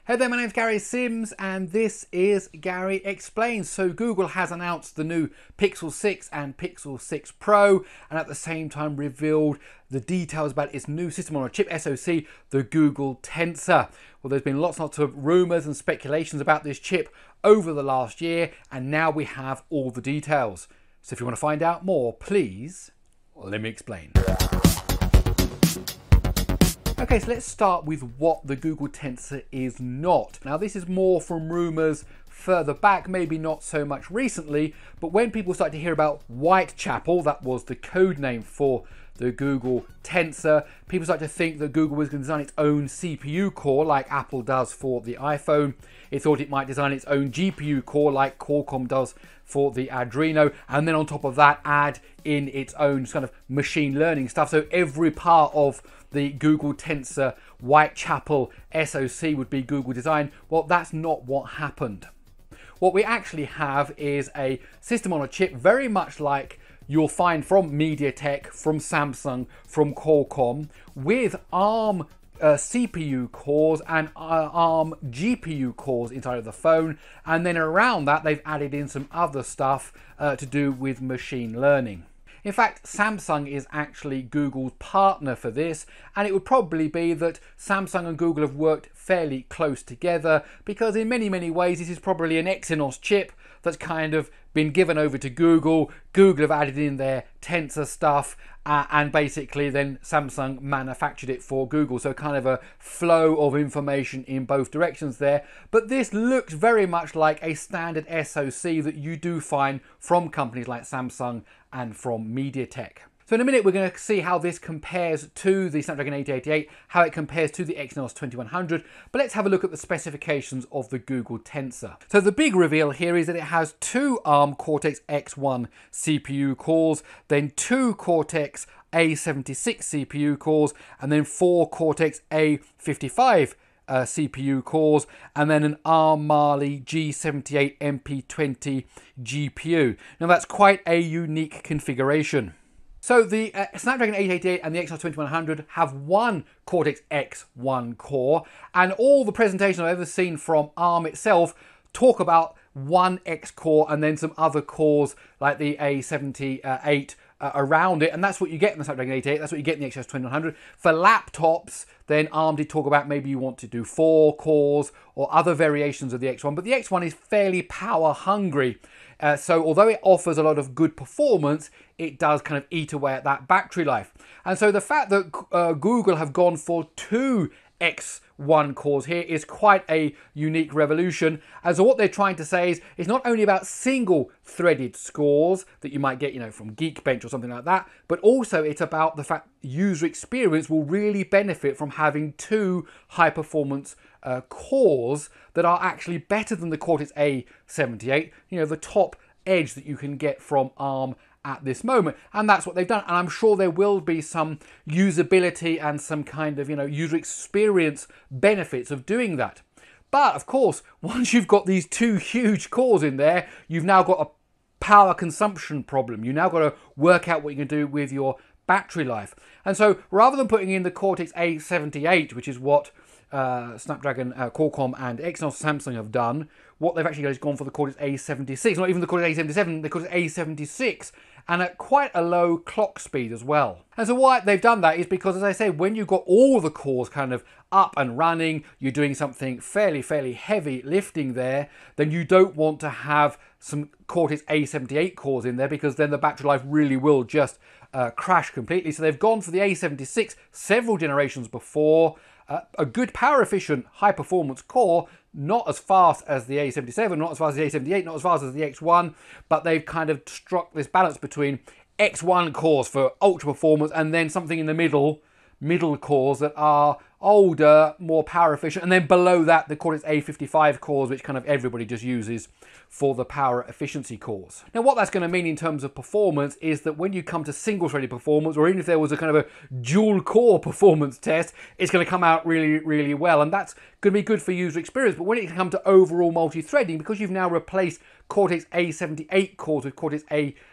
Hey there, my name's Gary Sims and this is Gary Explains. So Google has announced the new Pixel 6 and Pixel 6 Pro and at the same time revealed the details about its new system on a chip SoC, the Google Tensor. Well, there's been lots and lots of rumours and speculations about this chip over the last year and now we have all the details. So if you want to find out more, please let me explain. Okay, so let's start with what the Google Tensor is not. Now this is more from rumours further back, maybe not so much recently, but when people started to hear about Whitechapel, that was the code name for the Google Tensor, people started to think that Google was going to design its own CPU core like Apple does for the iPhone. It thought it might design its own GPU core like Qualcomm does for the Adreno, and then on top of that add in its own kind of machine learning stuff. So every part of the Google Tensor Whitechapel SoC would be Google design. Well, that's not what happened. What we actually have is a system on a chip very much like you'll find from MediaTek, from Samsung, from Qualcomm, with ARM CPU cores and ARM GPU cores inside of the phone, and then around that they've added in some other stuff to do with machine learning. In fact, Samsung is actually Google's partner for this, and it would probably be that Samsung and Google have worked fairly close together because in many ways this is probably an Exynos chip that's kind of been given over to Google. Google have added in their Tensor stuff and basically then Samsung manufactured it for Google. So kind of a flow of information in both directions there. But this looks very much like a standard SoC that you do find from companies like Samsung and from MediaTek. So in a minute we're going to see how this compares to the Snapdragon 888, how it compares to the Exynos 2100, but let's have a look at the specifications of the Google Tensor. So the big reveal here is that it has two ARM Cortex-X1 CPU cores, then two Cortex A76 CPU cores, and then four Cortex A55 CPU cores, and then an ARM Mali G78 MP20 GPU. Now that's quite a unique configuration. So the Snapdragon 888 and the Exynos 2100 have one Cortex-X1 core, and all the presentations I've ever seen from ARM itself talk about one X core and then some other cores like the A78 around it, and that's what you get in the Snapdragon 888, that's what you get in the Exynos 2100. For laptops, then ARM did talk about maybe you want to do 4 cores or other variations of the X1, but the X1 is fairly power hungry. So although it offers a lot of good performance, it does kind of eat away at that battery life. And so the fact that Google have gone for two X1 cores here is quite a unique revolution. And so what they're trying to say is it's not only about single threaded scores that you might get, from Geekbench or something like that, but also it's about the fact user experience will really benefit from having two high performance cores that are actually better than the Cortex A78, the top edge that you can get from ARM at this moment. And that's what they've done. And I'm sure there will be some usability and some kind of, user experience benefits of doing that. But of course, once you've got these two huge cores in there, you've now got a power consumption problem. You've now got to work out what you can do with your battery life. And so rather than putting in the Cortex A78, which is what Snapdragon, Qualcomm and Exynos Samsung have done, what they've actually done is gone for the Cortex A76, not even the Cortex A77, the Cortex A76, and at quite a low clock speed as well. And so why they've done that is because, as I say, when you've got all the cores kind of up and running, you're doing something fairly heavy lifting there, then you don't want to have some Cortex A78 cores in there because then the battery life really will just crash completely. So they've gone for the A76 several generations before, a good power efficient high performance core, not as fast as the A77, not as fast as the A78, not as fast as the X1, but they've kind of struck this balance between X1 cores for ultra performance and then something in the middle cores that are older, more power efficient, and then below that the Cortex A55 cores, which kind of everybody just uses for the power efficiency cores. Now what that's going to mean in terms of performance is that when you come to single threaded performance, or even if there was a kind of a dual core performance test, it's going to come out really well, and that's going to be good for user experience. But when it comes to overall multi-threading, because you've now replaced Cortex A78 cores with Cortex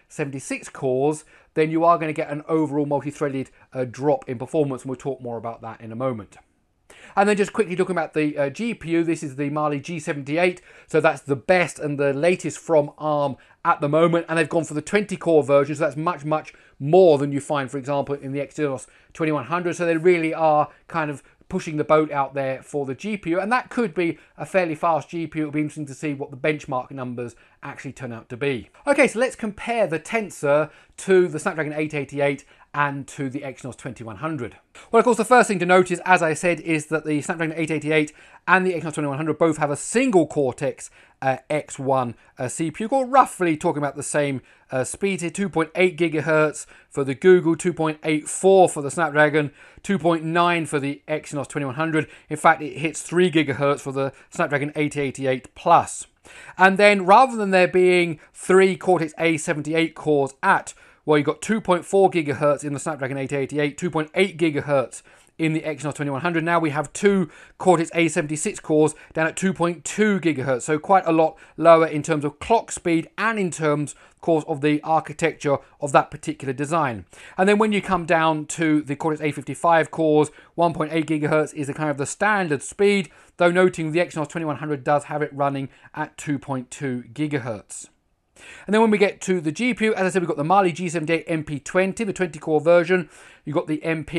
A76 cores, then you are going to get an overall multi-threaded drop in performance, and we'll talk more about that in a moment. And then just quickly talking about the GPU, this is the Mali G78, so that's the best and the latest from ARM at the moment, and they've gone for the 20-core version, so that's much, much more than you find, for example, in the Exynos 2100, so they really are kind of pushing the boat out there for the GPU, and that could be a fairly fast GPU. It'll be interesting to see what the benchmark numbers actually turn out to be. Okay, so let's compare the Tensor to the Snapdragon 888 and to the Exynos 2100. Well, of course, the first thing to notice, as I said, is that the Snapdragon 888 and the Exynos 2100 both have a single Cortex X1 CPU core, roughly talking about the same speed here, 2.8 gigahertz for the Google, 2.84 for the Snapdragon, 2.9 for the Exynos 2100. In fact, it hits 3 gigahertz for the Snapdragon 888 Plus. And then rather than there being 3 Cortex A78 cores at, well, you've got 2.4 gigahertz in the Snapdragon 888, 2.8 gigahertz in the Exynos 2100. Now we have 2 Cortex A76 cores down at 2.2 gigahertz, so quite a lot lower in terms of clock speed and in terms, of course, of the architecture of that particular design. And then when you come down to the Cortex A55 cores, 1.8 gigahertz is a kind of the standard speed, though noting the Exynos 2100 does have it running at 2.2 gigahertz. And then when we get to the GPU, as I said, we've got the Mali G78 MP20, the 20-core version. You've got the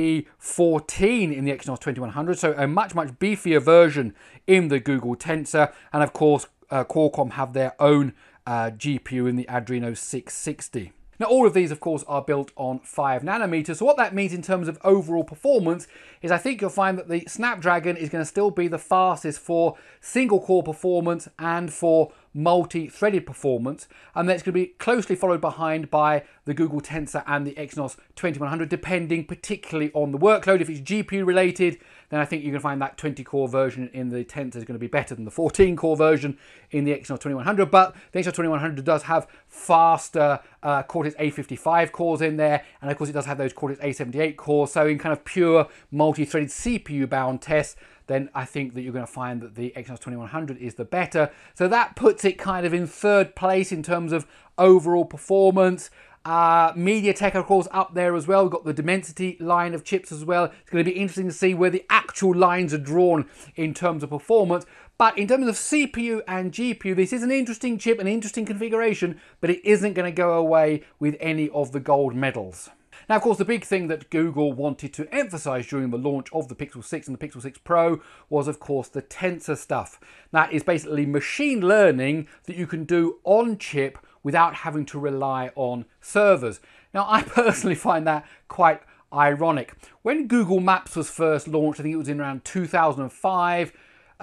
MP14 in the Exynos 2100, so a much, much beefier version in the Google Tensor. And of course, Qualcomm have their own GPU in the Adreno 660. Now, all of these, of course, are built on 5 nanometers. So what that means in terms of overall performance is I think you'll find that the Snapdragon is going to still be the fastest for single-core performance and for multi-threaded performance, and that's going to be closely followed behind by the Google Tensor and the Exynos 2100, depending particularly on the workload. If it's GPU related, then I think you can find that 20-core version in the Tensor is going to be better than the 14-core version in the Exynos 2100, but the Exynos 2100 does have faster Cortex A55 cores in there, and of course it does have those Cortex A78 cores, so in kind of pure multi-threaded CPU-bound tests, then I think that you're going to find that the Exynos 2100 is the better. So that puts it kind of in third place in terms of overall performance. MediaTek, of course, up there as well. We've got the Dimensity line of chips as well. It's going to be interesting to see where the actual lines are drawn in terms of performance. But in terms of CPU and GPU, this is an interesting chip, an interesting configuration, but it isn't going to go away with any of the gold medals. Now, of course, the big thing that Google wanted to emphasize during the launch of the Pixel 6 and the Pixel 6 Pro was, of course, the Tensor stuff. That is basically machine learning that you can do on chip without having to rely on servers. Now, I personally find that quite ironic. When Google Maps was first launched, I think it was in around 2005,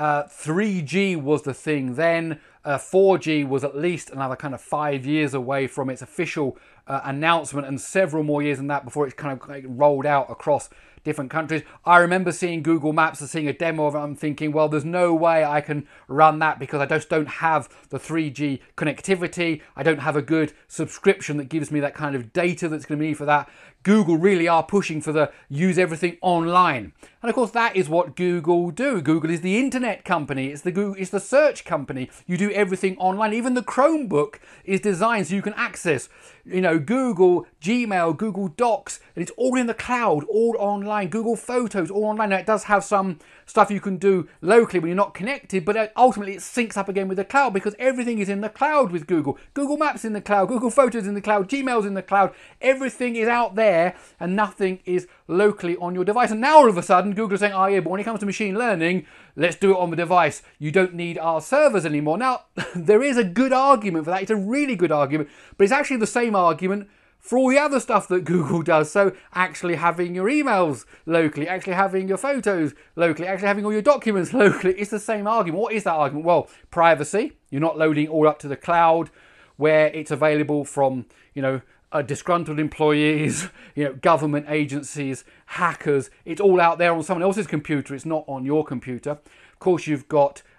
3G was the thing then. 4G was at least another kind of 5 years away from its official announcement, and several more years than that before it's kind of rolled out across different countries. I remember seeing Google Maps and seeing a demo of it. I'm thinking, well, there's no way I can run that because I just don't have the 3G connectivity. I don't have a good subscription that gives me that kind of data that's going to be needed for that. Google really are pushing for the use everything online. And of course, that is what Google do. Google is the internet company. It's the search company. You do everything online. Even the Chromebook is designed so you can access, Google, Gmail, Google Docs, and it's all in the cloud, all online. Google Photos, all online. Now, it does have some stuff you can do locally when you're not connected, but ultimately it syncs up again with the cloud because everything is in the cloud with Google. Google Maps in the cloud, Google Photos in the cloud, Gmail's in the cloud. Everything is out there and nothing is locally on your device. And now all of a sudden Google is saying, oh yeah, but when it comes to machine learning, let's do it on the device. You don't need our servers anymore. Now, there is a good argument for that. It's a really good argument, but it's actually the same argument for all the other stuff that Google does. So actually having your emails locally, actually having your photos locally, actually having all your documents locally, it's the same argument. What is that argument? Well, privacy. You're not loading all up to the cloud where it's available from, disgruntled employees, government agencies, hackers. It's all out there on someone else's computer. It's not on your computer. Of course, you've got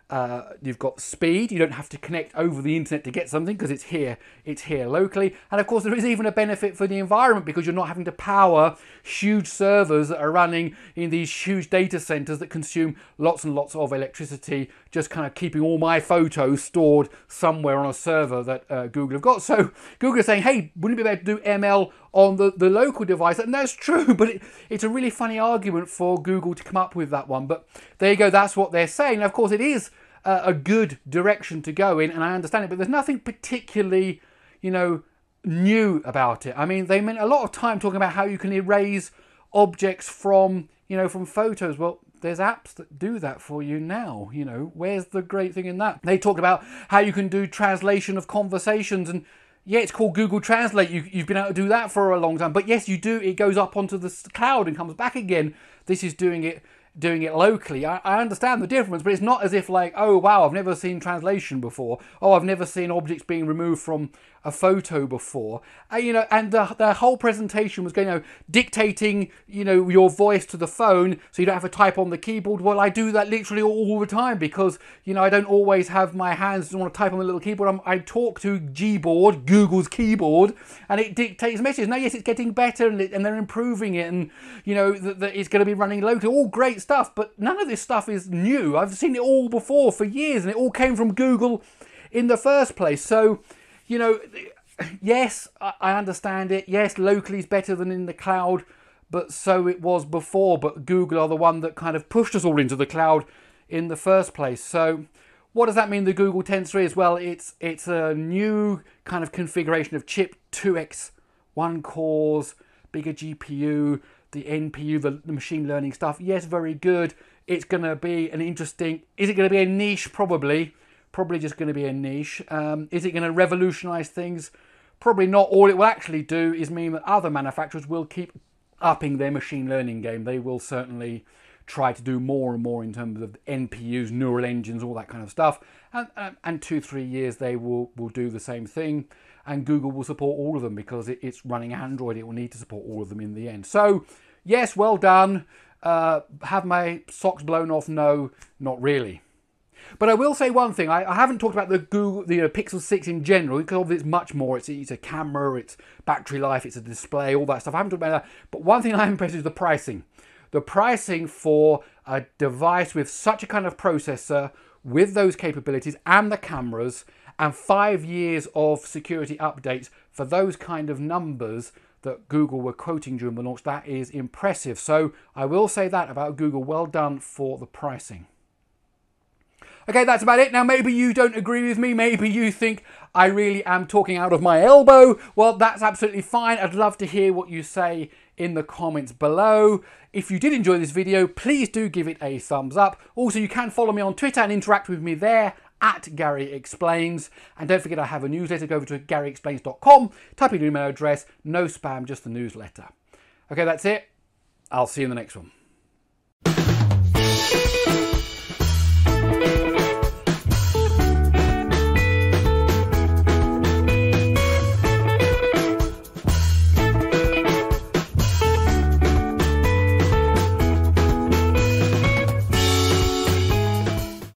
you've got speed. You don't have to connect over the internet to get something because it's here locally. And of course, there is even a benefit for the environment because you're not having to power huge servers that are running in these huge data centers that consume lots and lots of electricity, just kind of keeping all my photos stored somewhere on a server that Google have got. So Google is saying, hey, wouldn't it be better to do ML on the local device? And that's true, but it's a really funny argument for Google to come up with that one. But there you go, that's what they're saying. And of course, it is a good direction to go in, and I understand it, but there's nothing particularly, new about it. I mean, they spent a lot of time talking about how you can erase objects from photos. Well, there's apps that do that for you now. Where's the great thing in that? They talked about how you can do translation of conversations, and yeah, it's called Google Translate. You've been able to do that for a long time, but yes, you do. It goes up onto the cloud and comes back again. This is doing it locally. I understand the difference, but it's not as if like, oh wow, I've never seen translation before. Oh, I've never seen objects being removed from a photo before. And the whole presentation was going, dictating, your voice to the phone so you don't have to type on the keyboard. Well, I do that literally all the time because, I don't always have my hands to want to type on the little keyboard. I talk to Gboard, Google's keyboard, and it dictates messages. Now, yes, it's getting better and they're improving it, and, that it's going to be running locally. All great stuff, but none of this stuff is new. I've seen it all before for years, and it all came from Google in the first place. So, yes, I understand it. Yes, locally is better than in the cloud, but so it was before. But Google are the one that kind of pushed us all into the cloud in the first place. So what does that mean, the Google Tensor is? Well, it's a new kind of configuration of chip, 2x, 1 cores, bigger GPU, the NPU, the machine learning stuff. Yes, very good. It's going to be an interesting... Is it going to be a niche? Probably just going to be a niche. Is it going to revolutionize things? Probably not. All it will actually do is mean that other manufacturers will keep upping their machine learning game. They will certainly try to do more and more in terms of NPUs, neural engines, all that kind of stuff. And 2-3 years they will do the same thing. And Google will support all of them because it's running Android. It will need to support all of them in the end. So, yes, well done. Have my socks blown off? No, not really. But I will say one thing. I haven't talked about the Google, the Pixel 6 in general, because it's much more. It's a camera, it's battery life, it's a display, all that stuff. I haven't talked about that. But one thing I'm impressed with is the pricing. The pricing for a device with such a kind of processor, with those capabilities and the cameras, and 5 years of security updates for those kind of numbers that Google were quoting during the launch, that is impressive. So I will say that about Google. Well done for the pricing. Okay, that's about it. Now, maybe you don't agree with me. Maybe you think I really am talking out of my elbow. Well, that's absolutely fine. I'd love to hear what you say in the comments below. If you did enjoy this video, please do give it a thumbs up. Also, you can follow me on Twitter and interact with me there at Gary Explains. And don't forget I have a newsletter. Go over to GaryExplains.com, type in your email address, no spam, just the newsletter. Okay, that's it. I'll see you in the next one.